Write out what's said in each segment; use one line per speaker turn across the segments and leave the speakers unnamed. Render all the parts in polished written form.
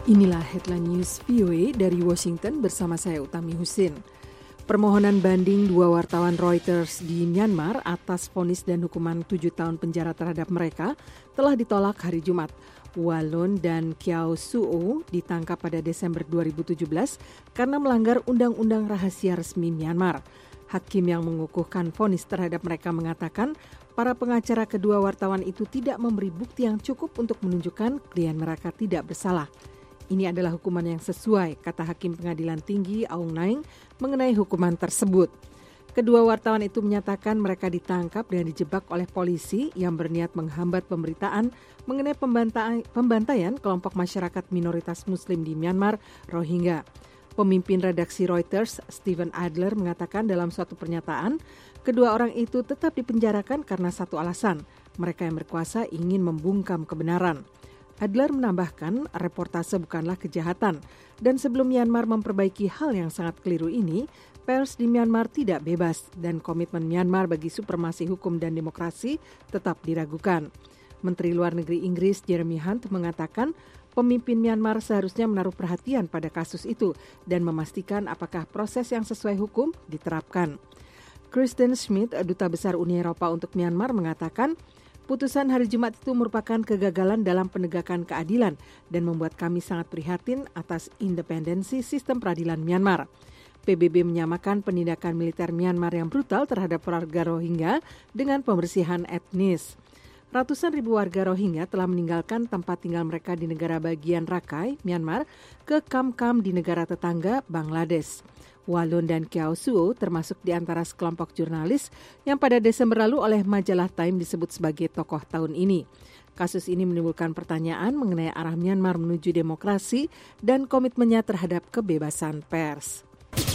Inilah headline news VOA dari Washington bersama saya Utami Husin. Permohonan banding dua wartawan Reuters di Myanmar atas vonis dan hukuman 7 tahun penjara terhadap mereka telah ditolak hari Jumat. Walon dan Kyaw Suo ditangkap pada Desember 2017 karena melanggar Undang-Undang Rahasia Resmi Myanmar. Hakim yang mengukuhkan vonis terhadap mereka mengatakan para pengacara kedua wartawan itu tidak memberi bukti yang cukup untuk menunjukkan klien mereka tidak bersalah. Ini adalah hukuman yang sesuai, kata Hakim Pengadilan Tinggi Aung Naing mengenai hukuman tersebut. Kedua wartawan itu menyatakan mereka ditangkap dan dijebak oleh polisi yang berniat menghambat pemberitaan mengenai pembantaian kelompok masyarakat minoritas Muslim di Myanmar, Rohingya. Pemimpin redaksi Reuters, Stephen Adler, mengatakan dalam suatu pernyataan, kedua orang itu tetap dipenjarakan karena satu alasan, mereka yang berkuasa ingin membungkam kebenaran. Adler menambahkan, reportase bukanlah kejahatan, dan sebelum Myanmar memperbaiki hal yang sangat keliru ini, pers di Myanmar tidak bebas dan komitmen Myanmar bagi supremasi hukum dan demokrasi tetap diragukan. Menteri Luar Negeri Inggris Jeremy Hunt mengatakan, pemimpin Myanmar seharusnya menaruh perhatian pada kasus itu dan memastikan apakah proses yang sesuai hukum diterapkan. Kristen Schmidt, Duta Besar Uni Eropa untuk Myanmar, mengatakan, putusan hari Jumat itu merupakan kegagalan dalam penegakan keadilan dan membuat kami sangat prihatin atas independensi sistem peradilan Myanmar. PBB menyamakan penindakan militer Myanmar yang brutal terhadap warga Rohingya dengan pembersihan etnis. Ratusan ribu warga Rohingya telah meninggalkan tempat tinggal mereka di negara bagian Rakhine, Myanmar, ke kamp-kamp di negara tetangga Bangladesh. Walon dan Kyaw Suo termasuk di antara sekelompok jurnalis yang pada Desember lalu oleh majalah Time disebut sebagai tokoh tahun ini. Kasus ini menimbulkan pertanyaan mengenai arah Myanmar menuju demokrasi dan komitmennya terhadap kebebasan pers.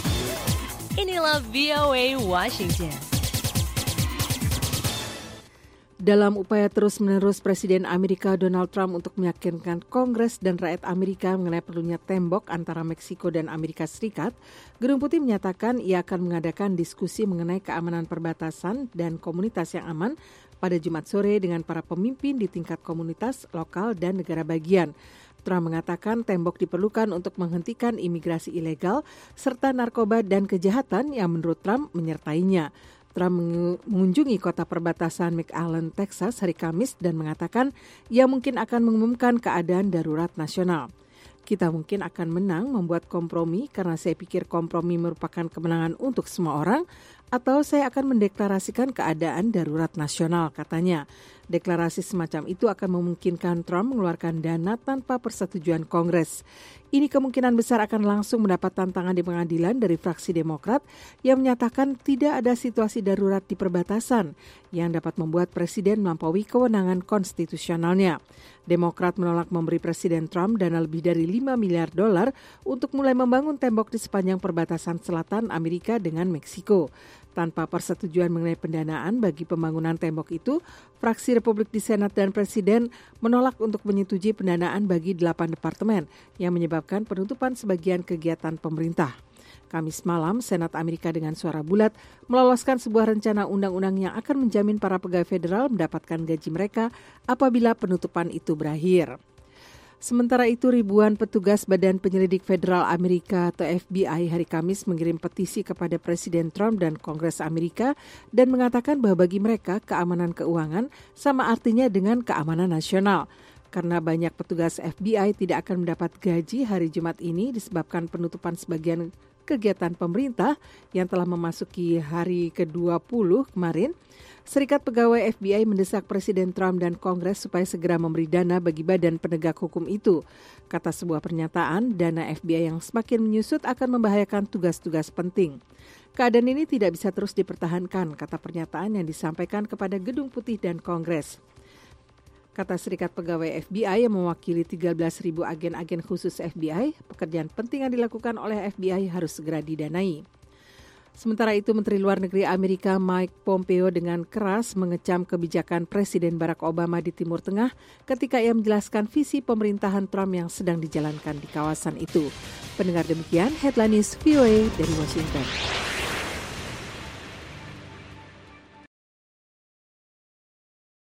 Inilah VOA Washington.
Dalam upaya terus-menerus Presiden Amerika Donald Trump untuk meyakinkan Kongres dan rakyat Amerika mengenai perlunya tembok antara Meksiko dan Amerika Serikat, Gedung Putih menyatakan ia akan mengadakan diskusi mengenai keamanan perbatasan dan komunitas yang aman pada Jumat sore dengan para pemimpin di tingkat komunitas, lokal, dan negara bagian. Trump mengatakan tembok diperlukan untuk menghentikan imigrasi ilegal serta narkoba dan kejahatan yang menurut Trump menyertainya. Trump mengunjungi kota perbatasan McAllen, Texas hari Kamis dan mengatakan ia mungkin akan mengumumkan keadaan darurat nasional. Kita mungkin akan menang membuat kompromi karena saya pikir kompromi merupakan kemenangan untuk semua orang, atau saya akan mendeklarasikan keadaan darurat nasional, katanya. Deklarasi semacam itu akan memungkinkan Trump mengeluarkan dana tanpa persetujuan Kongres. Ini kemungkinan besar akan langsung mendapat tantangan di pengadilan dari fraksi Demokrat yang menyatakan tidak ada situasi darurat di perbatasan yang dapat membuat Presiden melampaui kewenangan konstitusionalnya. Demokrat menolak memberi Presiden Trump dana lebih dari $5 miliar untuk mulai membangun tembok di sepanjang perbatasan selatan Amerika dengan Meksiko. Tanpa persetujuan mengenai pendanaan bagi pembangunan tembok itu, fraksi Republik di Senat dan Presiden menolak untuk menyetujui pendanaan bagi 8 departemen yang menyebabkan penutupan sebagian kegiatan pemerintah. Kamis malam, Senat Amerika dengan suara bulat meloloskan sebuah rencana undang-undang yang akan menjamin para pegawai federal mendapatkan gaji mereka apabila penutupan itu berakhir. Sementara itu, ribuan petugas Badan Penyelidik Federal Amerika atau FBI hari Kamis mengirim petisi kepada Presiden Trump dan Kongres Amerika dan mengatakan bahwa bagi mereka keamanan keuangan sama artinya dengan keamanan nasional. Karena banyak petugas FBI tidak akan mendapat gaji hari Jumat ini disebabkan penutupan sebagian kegiatan pemerintah yang telah memasuki hari ke-20 kemarin, Serikat Pegawai FBI mendesak Presiden Trump dan Kongres supaya segera memberi dana bagi badan penegak hukum itu. Kata sebuah pernyataan, dana FBI yang semakin menyusut akan membahayakan tugas-tugas penting. Keadaan ini tidak bisa terus dipertahankan, kata pernyataan yang disampaikan kepada Gedung Putih dan Kongres. Kata Serikat Pegawai FBI yang mewakili 13.000 agen-agen khusus FBI, pekerjaan penting yang dilakukan oleh FBI harus segera didanai. Sementara itu, Menteri Luar Negeri Amerika Mike Pompeo dengan keras mengecam kebijakan Presiden Barack Obama di Timur Tengah ketika ia menjelaskan visi pemerintahan Trump yang sedang dijalankan di kawasan itu. Pendengar demikian, Headline News VOA dari Washington.